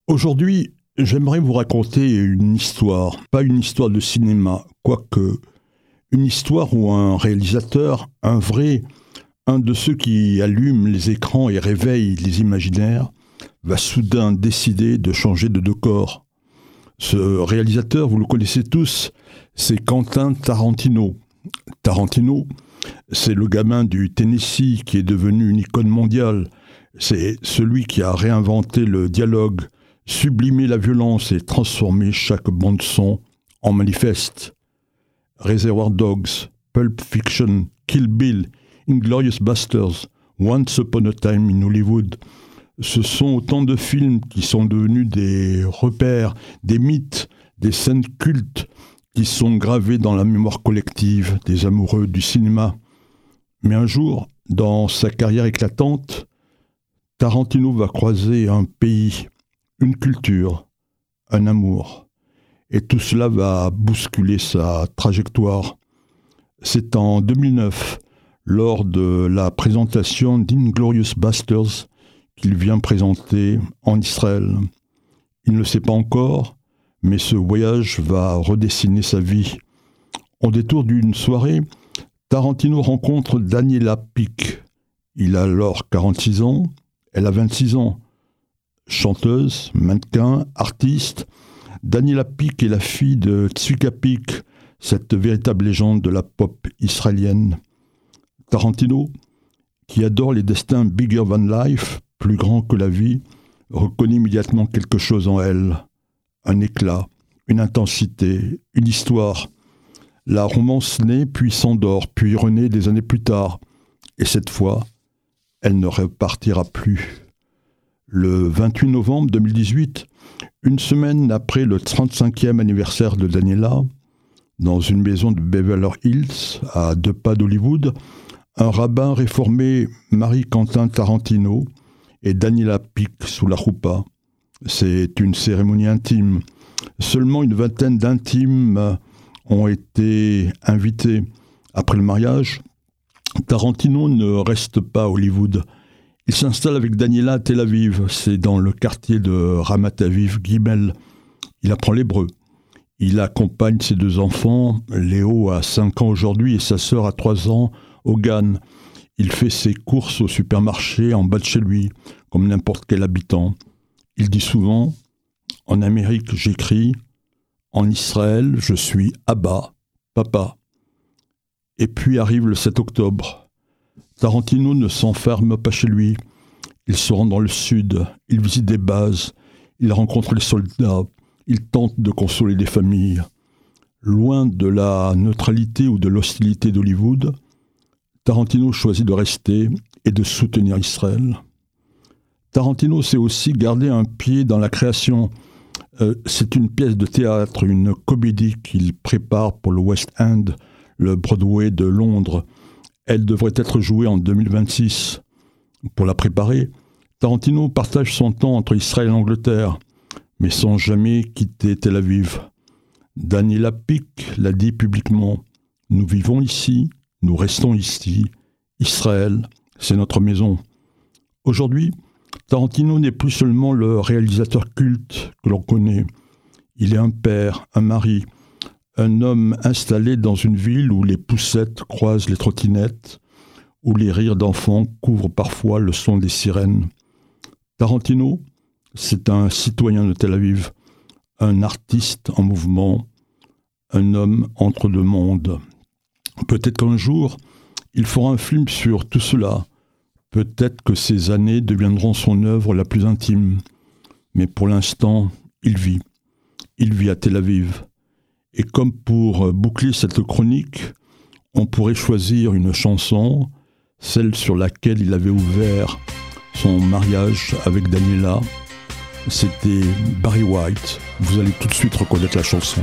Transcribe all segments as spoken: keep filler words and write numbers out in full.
Aujourd'hui, j'aimerais vous raconter une histoire, pas une histoire de cinéma, quoique une histoire où un réalisateur, un vrai, un de ceux qui allument les écrans et réveillent les imaginaires, va soudain décider de changer de décor. Ce réalisateur, vous le connaissez tous, c'est Quentin Tarantino. Tarantino, c'est le gamin du Tennessee qui est devenu une icône mondiale. C'est celui qui a réinventé le dialogue, sublimé la violence et transformé chaque bande-son en manifeste. Reservoir Dogs, Pulp Fiction, Kill Bill, Inglourious Basterds, Once Upon a Time in Hollywood. Ce sont autant de films qui sont devenus des repères, des mythes, des scènes cultes qui sont gravés dans la mémoire collective des amoureux du cinéma. Mais un jour, dans sa carrière éclatante, Tarantino va croiser un pays, une culture, un amour. Et tout cela va bousculer sa trajectoire. C'est en deux mille neuf, lors de la présentation d'Inglourious Basterds, qu'il vient présenter en Israël. Il ne le sait pas encore, mais ce voyage va redessiner sa vie. Au détour d'une soirée, Tarantino rencontre Daniela Pic. Il a alors quarante-six ans, elle a vingt-six ans. Chanteuse, mannequin, artiste, Daniela Pic est la fille de Tzuka Pic, cette véritable légende de la pop israélienne. Tarantino, qui adore les destins bigger than life, plus grands que la vie, reconnaît immédiatement quelque chose en elle. Un éclat, une intensité, une histoire. La romance naît, puis s'endort, puis renaît des années plus tard. Et cette fois, elle ne repartira plus. Le vingt-huit novembre deux mille dix-huit, une semaine après le trente-cinquième anniversaire de Daniela, dans une maison de Beverly Hills, à deux pas d'Hollywood, un rabbin réformé marie Quentin Tarantino et Daniela Pic sous la roupa. C'est une cérémonie intime. Seulement une vingtaine d'intimes ont été invités. Après le mariage, Tarantino ne reste pas à Hollywood. Il s'installe avec Daniela à Tel Aviv. C'est dans le quartier de Ramat Aviv Gimel. Il apprend l'hébreu. Il accompagne ses deux enfants. Léo a cinq ans aujourd'hui et sa sœur a trois ans au Gan. Il fait ses courses au supermarché en bas de chez lui, comme n'importe quel habitant. Il dit souvent « En Amérique, j'écris. En Israël, je suis Abba, papa. » Et puis arrive le sept octobre. Tarantino ne s'enferme pas chez lui. Il se rend dans le sud, il visite des bases, il rencontre les soldats, il tente de consoler des familles. Loin de la neutralité ou de l'hostilité d'Hollywood, Tarantino choisit de rester et de soutenir Israël. Tarantino sait aussi garder un pied dans la création. Euh, c'est une pièce de théâtre, une comédie qu'il prépare pour le West End, le Broadway de Londres. Elle devrait être jouée en deux mille vingt-six. Pour la préparer, Tarantino partage son temps entre Israël et l'Angleterre, mais sans jamais quitter Tel Aviv. Daniela Pic l'a dit publiquement, « Nous vivons ici, nous restons ici. Israël, c'est notre maison. » Aujourd'hui, Tarantino n'est plus seulement le réalisateur culte que l'on connaît. Il est un père, un mari, un homme installé dans une ville où les poussettes croisent les trottinettes, où les rires d'enfants couvrent parfois le son des sirènes. Tarantino, c'est un citoyen de Tel Aviv, un artiste en mouvement, un homme entre deux mondes. Peut-être qu'un jour, il fera un film sur tout cela. Peut-être que ces années deviendront son œuvre la plus intime. Mais pour l'instant, il vit. Il vit à Tel Aviv. Et comme pour boucler cette chronique, on pourrait choisir une chanson, celle sur laquelle il avait ouvert son mariage avec Daniela. C'était Barry White. Vous allez tout de suite reconnaître la chanson.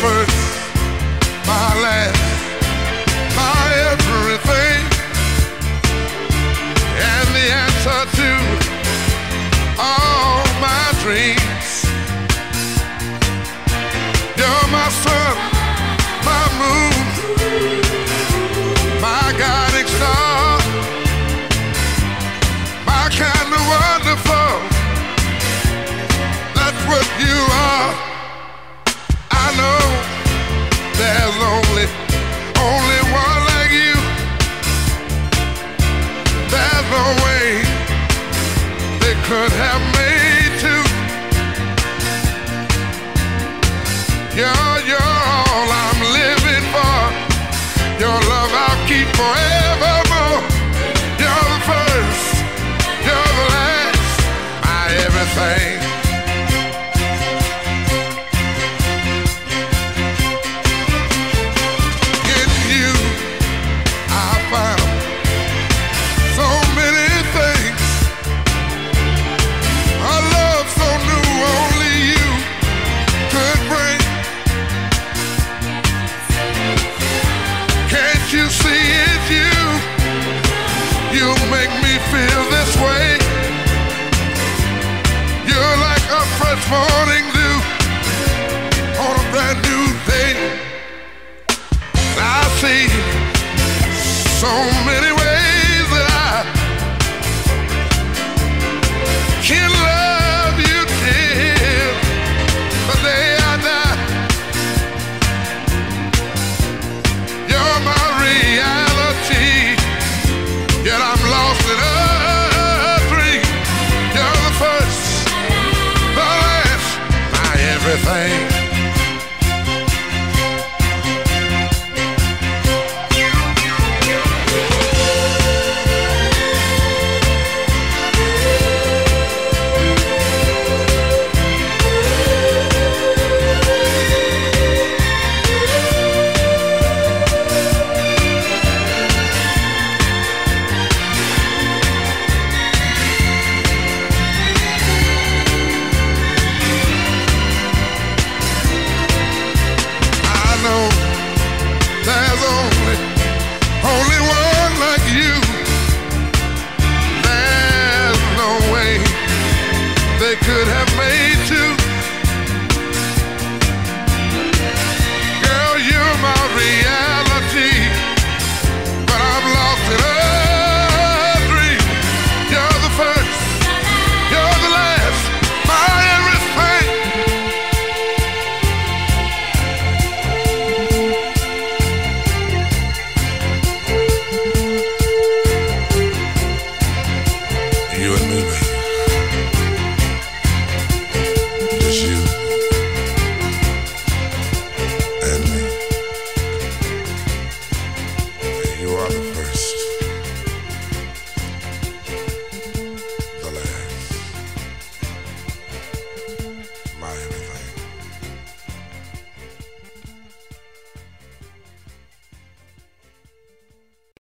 You're my sun, my moon, my guiding star, my kind of wonderful. Let's morning dew on a brand new day. I see so many ways that I can love you till the day I die. You're my reality, yet I'm lost in a dream. You're the first, the last, my everything. Could have made two